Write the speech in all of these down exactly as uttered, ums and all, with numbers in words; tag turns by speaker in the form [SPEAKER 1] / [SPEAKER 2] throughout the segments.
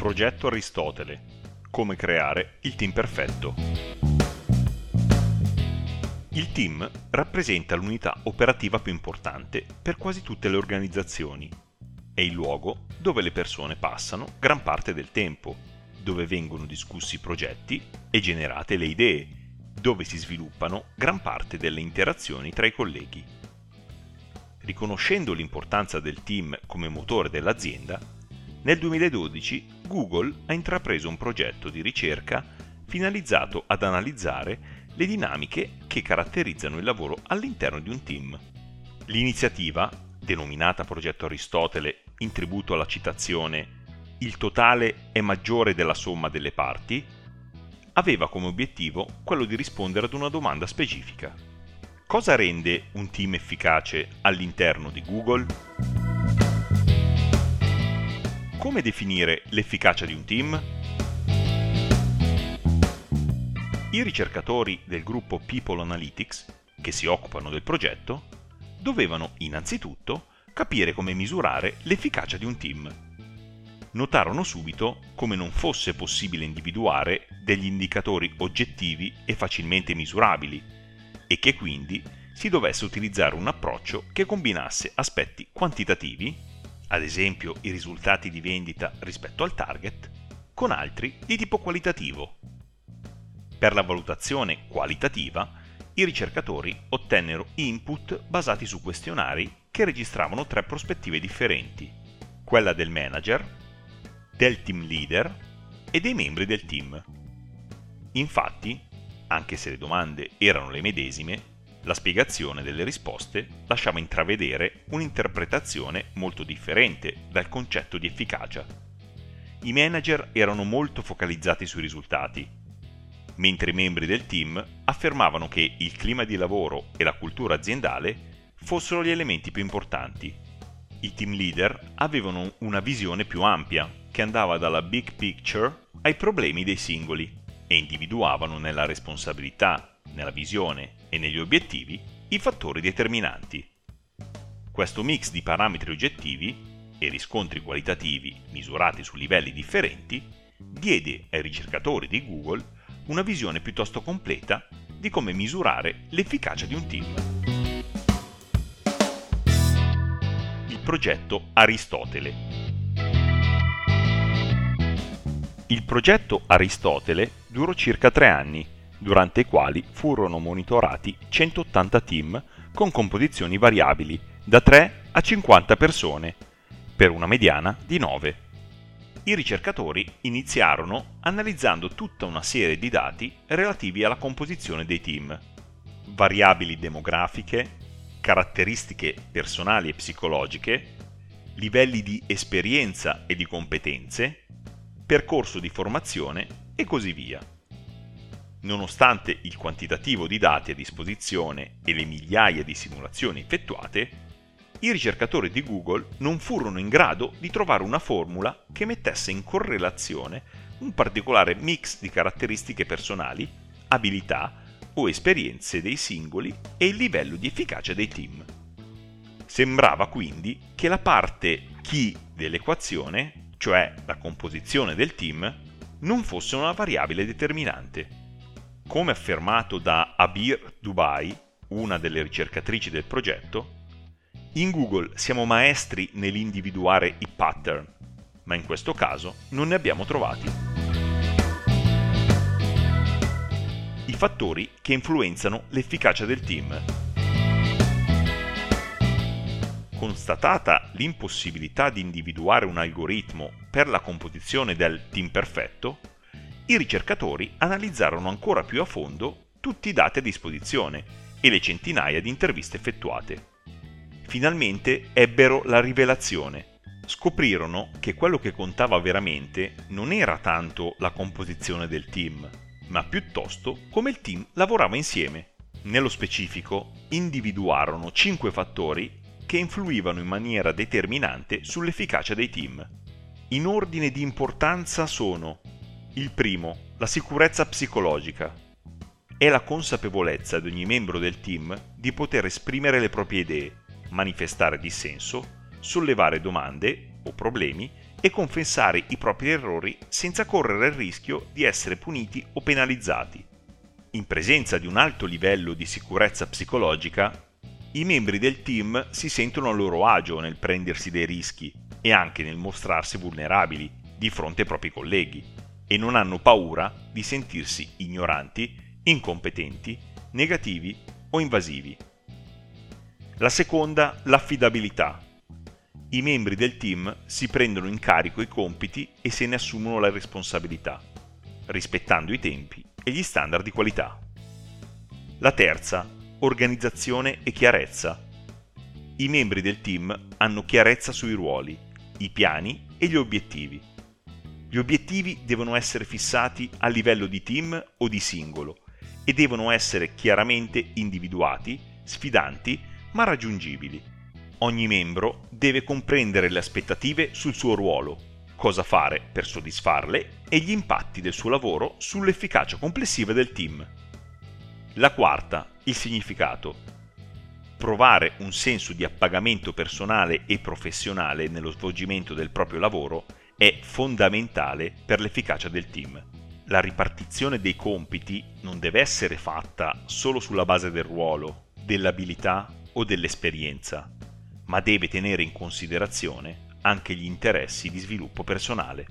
[SPEAKER 1] Progetto Aristotele. Come creare il team perfetto. Il team rappresenta l'unità operativa più importante per quasi tutte le organizzazioni. È il luogo dove le persone passano gran parte del tempo, dove vengono discussi i progetti e generate le idee, dove si sviluppano gran parte delle interazioni tra i colleghi. Riconoscendo l'importanza del team come motore dell'azienda, nel duemiladodici Google ha intrapreso un progetto di ricerca finalizzato ad analizzare le dinamiche che caratterizzano il lavoro all'interno di un team. L'iniziativa, denominata Progetto Aristotele in tributo alla citazione "Il totale è maggiore della somma delle parti", aveva come obiettivo quello di rispondere ad una domanda specifica. Cosa rende un team efficace all'interno di Google? Come definire l'efficacia di un team? I ricercatori del gruppo People Analytics, che si occupano del progetto, dovevano innanzitutto capire come misurare l'efficacia di un team. Notarono subito come non fosse possibile individuare degli indicatori oggettivi e facilmente misurabili e che quindi si dovesse utilizzare un approccio che combinasse aspetti quantitativi, ad esempio i risultati di vendita rispetto al target, con altri di tipo qualitativo. Per la valutazione qualitativa, i ricercatori ottennero input basati su questionari che registravano tre prospettive differenti: quella del manager, del team leader e dei membri del team. Infatti, anche se le domande erano le medesime, la spiegazione delle risposte lasciava intravedere un'interpretazione molto differente dal concetto di efficacia. I manager erano molto focalizzati sui risultati, mentre i membri del team affermavano che il clima di lavoro e la cultura aziendale fossero gli elementi più importanti. I team leader avevano una visione più ampia, che andava dalla big picture ai problemi dei singoli, e individuavano nella responsabilità, nella visione e negli obiettivi i fattori determinanti. Questo mix di parametri oggettivi e riscontri qualitativi misurati su livelli differenti diede ai ricercatori di Google una visione piuttosto completa di come misurare l'efficacia di un team. Il progetto Aristotele. Il progetto Aristotele durò circa tre anni, durante i quali furono monitorati centottanta team con composizioni variabili da tre a cinquanta persone, per una mediana di nove. I ricercatori iniziarono analizzando tutta una serie di dati relativi alla composizione dei team: variabili demografiche, caratteristiche personali e psicologiche, livelli di esperienza e di competenze, percorso di formazione e così via. Nonostante il quantitativo di dati a disposizione e le migliaia di simulazioni effettuate, i ricercatori di Google non furono in grado di trovare una formula che mettesse in correlazione un particolare mix di caratteristiche personali, abilità o esperienze dei singoli e il livello di efficacia dei team. Sembrava quindi che la parte chi dell'equazione, cioè la composizione del team, non fosse una variabile determinante. Come affermato da Abir Dubai, una delle ricercatrici del progetto, in Google siamo maestri nell'individuare i pattern, ma in questo caso non ne abbiamo trovati. I fattori che influenzano l'efficacia del team. Constatata l'impossibilità di individuare un algoritmo per la composizione del team perfetto, i ricercatori analizzarono ancora più a fondo tutti i dati a disposizione e le centinaia di interviste effettuate. Finalmente ebbero la rivelazione. Scoprirono che quello che contava veramente non era tanto la composizione del team, ma piuttosto come il team lavorava insieme. Nello specifico, individuarono cinque fattori che influivano in maniera determinante sull'efficacia dei team. In ordine di importanza sono: il primo, la sicurezza psicologica. È la consapevolezza di ogni membro del team di poter esprimere le proprie idee, manifestare dissenso, sollevare domande o problemi e confessare i propri errori senza correre il rischio di essere puniti o penalizzati. In presenza di un alto livello di sicurezza psicologica, i membri del team si sentono a loro agio nel prendersi dei rischi e anche nel mostrarsi vulnerabili di fronte ai propri colleghi e non hanno paura di sentirsi ignoranti, incompetenti, negativi o invasivi. La seconda, l'affidabilità. I membri del team si prendono in carico i compiti e se ne assumono la responsabilità, rispettando i tempi e gli standard di qualità. La terza, organizzazione e chiarezza. I membri del team hanno chiarezza sui ruoli, i piani e gli obiettivi. Gli obiettivi devono essere fissati a livello di team o di singolo e devono essere chiaramente individuati, sfidanti ma raggiungibili. Ogni membro deve comprendere le aspettative sul suo ruolo, cosa fare per soddisfarle e gli impatti del suo lavoro sull'efficacia complessiva del team. La quarta, il significato. Provare un senso di appagamento personale e professionale nello svolgimento del proprio lavoro è fondamentale per l'efficacia del team. La ripartizione dei compiti non deve essere fatta solo sulla base del ruolo, dell'abilità o dell'esperienza, ma deve tenere in considerazione anche gli interessi di sviluppo personale.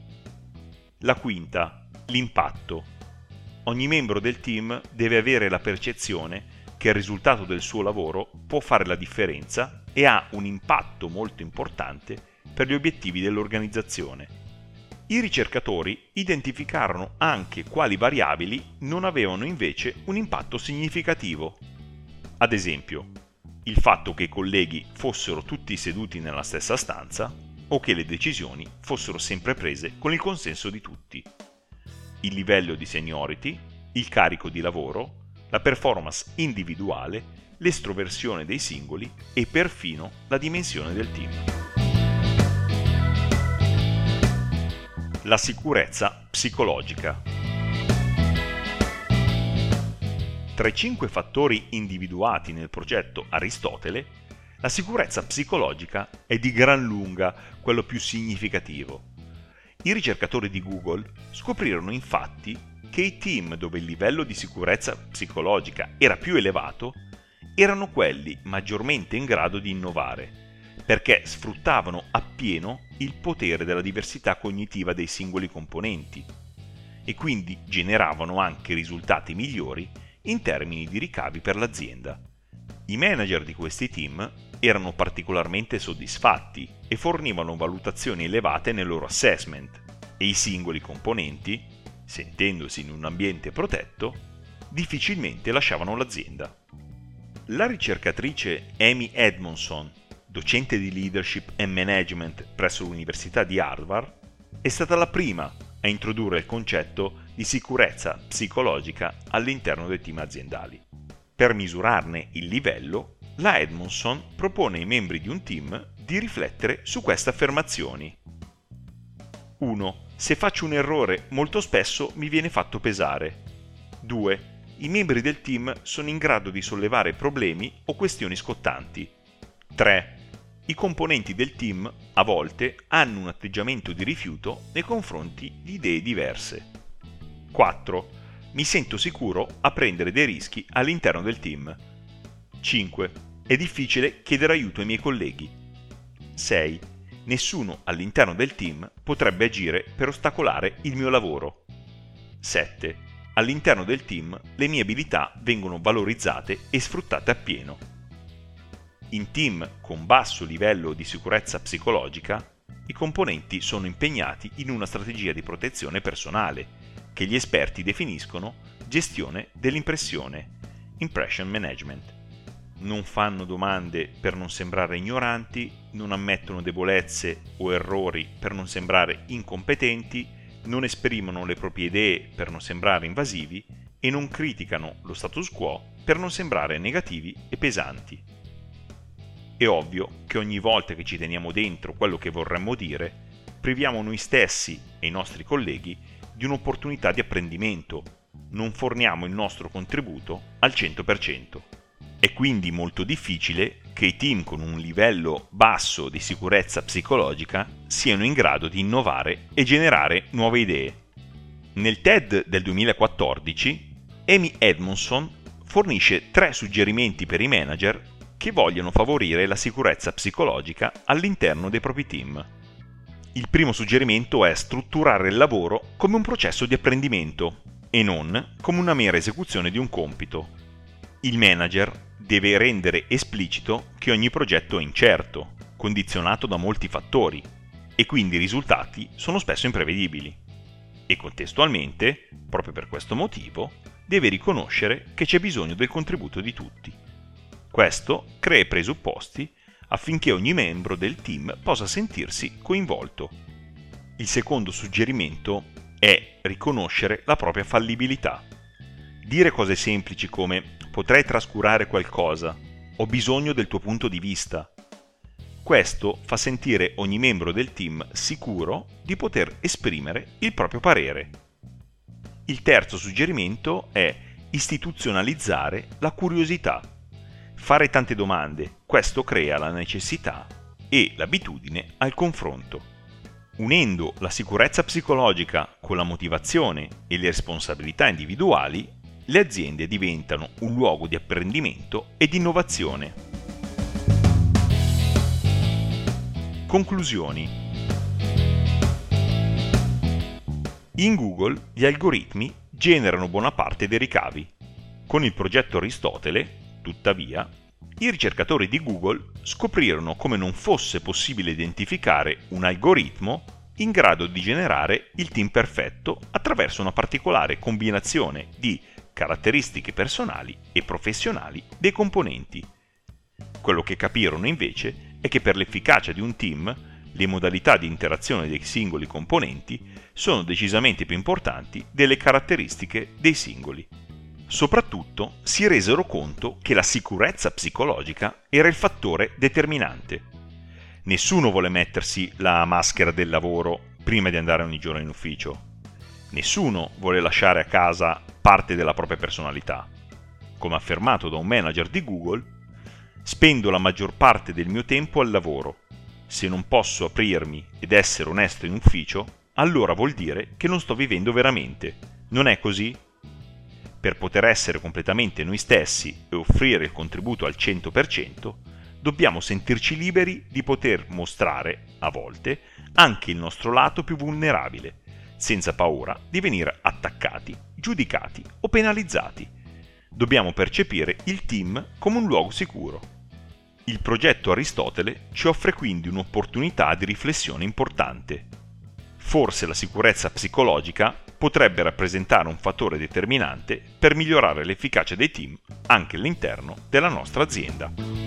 [SPEAKER 1] La quinta, l'impatto. Ogni membro del team deve avere la percezione che il risultato del suo lavoro può fare la differenza e ha un impatto molto importante per gli obiettivi dell'organizzazione. I ricercatori identificarono anche quali variabili non avevano invece un impatto significativo. Ad esempio, il fatto che i colleghi fossero tutti seduti nella stessa stanza o che le decisioni fossero sempre prese con il consenso di tutti. Il livello di seniority, il carico di lavoro, la performance individuale, l'estroversione dei singoli e perfino la dimensione del team. La sicurezza psicologica. Tra i cinque fattori individuati nel progetto Aristotele, la sicurezza psicologica è di gran lunga quello più significativo. I ricercatori di Google scoprirono infatti che i team dove il livello di sicurezza psicologica era più elevato erano quelli maggiormente in grado di innovare, perché sfruttavano appieno il potere della diversità cognitiva dei singoli componenti e quindi generavano anche risultati migliori in termini di ricavi per l'azienda. I manager di questi team erano particolarmente soddisfatti e fornivano valutazioni elevate nel loro assessment e i singoli componenti, sentendosi in un ambiente protetto, difficilmente lasciavano l'azienda. La ricercatrice Amy Edmondson, docente di leadership e management presso l'Università di Harvard, è stata la prima a introdurre il concetto di sicurezza psicologica all'interno dei team aziendali. Per misurarne il livello, la Edmondson propone ai membri di un team di riflettere su queste affermazioni. uno. Se faccio un errore, molto spesso mi viene fatto pesare. due. I membri del team sono in grado di sollevare problemi o questioni scottanti. tre. I componenti del team, a volte, hanno un atteggiamento di rifiuto nei confronti di idee diverse. quattro. Mi sento sicuro a prendere dei rischi all'interno del team. cinque. È difficile chiedere aiuto ai miei colleghi. sei. Nessuno all'interno del team potrebbe agire per ostacolare il mio lavoro. sette. All'interno del team le mie abilità vengono valorizzate e sfruttate appieno. In team con basso livello di sicurezza psicologica, i componenti sono impegnati in una strategia di protezione personale, che gli esperti definiscono gestione dell'impressione, impression management. Non fanno domande per non sembrare ignoranti, non ammettono debolezze o errori per non sembrare incompetenti, non esprimono le proprie idee per non sembrare invasivi e non criticano lo status quo per non sembrare negativi e pesanti. È ovvio che ogni volta che ci teniamo dentro quello che vorremmo dire, priviamo noi stessi e i nostri colleghi di un'opportunità di apprendimento, non forniamo il nostro contributo al cento per cento. È quindi molto difficile che i team con un livello basso di sicurezza psicologica siano in grado di innovare e generare nuove idee. Nel TED del duemilaquattordici, Amy Edmondson fornisce tre suggerimenti per i manager che vogliono favorire la sicurezza psicologica all'interno dei propri team. Il primo suggerimento è strutturare il lavoro come un processo di apprendimento e non come una mera esecuzione di un compito. Il manager deve rendere esplicito che ogni progetto è incerto, condizionato da molti fattori e quindi i risultati sono spesso imprevedibili. E contestualmente, proprio per questo motivo, deve riconoscere che c'è bisogno del contributo di tutti. Questo crea i presupposti affinché ogni membro del team possa sentirsi coinvolto. Il secondo suggerimento è riconoscere la propria fallibilità. Dire cose semplici come potrei trascurare qualcosa, ho bisogno del tuo punto di vista. Questo fa sentire ogni membro del team sicuro di poter esprimere il proprio parere. Il terzo suggerimento è istituzionalizzare la curiosità. Fare tante domande, questo crea la necessità e l'abitudine al confronto. Unendo la sicurezza psicologica con la motivazione e le responsabilità individuali, le aziende diventano un luogo di apprendimento e di innovazione. Conclusioni. In Google gli algoritmi generano buona parte dei ricavi. Con il progetto Aristotele, tuttavia, i ricercatori di Google scoprirono come non fosse possibile identificare un algoritmo in grado di generare il team perfetto attraverso una particolare combinazione di caratteristiche personali e professionali dei componenti. Quello che capirono invece è che per l'efficacia di un team le modalità di interazione dei singoli componenti sono decisamente più importanti delle caratteristiche dei singoli. Soprattutto si resero conto che la sicurezza psicologica era il fattore determinante. Nessuno vuole mettersi la maschera del lavoro prima di andare ogni giorno in ufficio. Nessuno vuole lasciare a casa parte della propria personalità. Come affermato da un manager di Google, spendo la maggior parte del mio tempo al lavoro. Se non posso aprirmi ed essere onesto in ufficio, allora vuol dire che non sto vivendo veramente. Non è così? Per poter essere completamente noi stessi e offrire il contributo al cento per cento, dobbiamo sentirci liberi di poter mostrare, a volte, anche il nostro lato più vulnerabile, senza paura di venire attaccati, giudicati o penalizzati. Dobbiamo percepire il team come un luogo sicuro. Il progetto Aristotele ci offre quindi un'opportunità di riflessione importante. Forse la sicurezza psicologica potrebbe rappresentare un fattore determinante per migliorare l'efficacia dei team anche all'interno della nostra azienda.